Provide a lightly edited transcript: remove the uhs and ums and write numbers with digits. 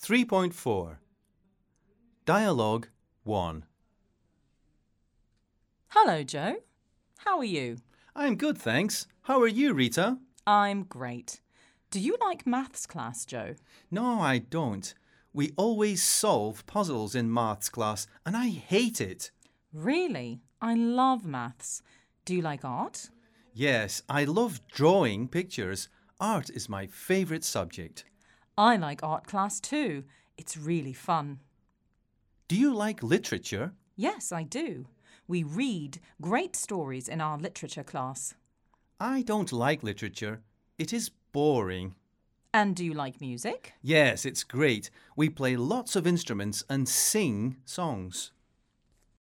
3.4 Dialogue 1. Hello, Joe. How are you? I'm good, thanks. How are you, Rita? I'm great. Do you like maths class, Joe? No, I don't. We always solve puzzles in maths class, and I hate it. Really? I love maths. Do you like art? Yes, I love drawing pictures. Art is my favourite subject. I like art class too. It's really fun. Do you like literature? Yes, I do. We read great stories in our literature class. I don't like literature. It is boring. And do you like music? Yes, it's great. We play lots of instruments and sing songs.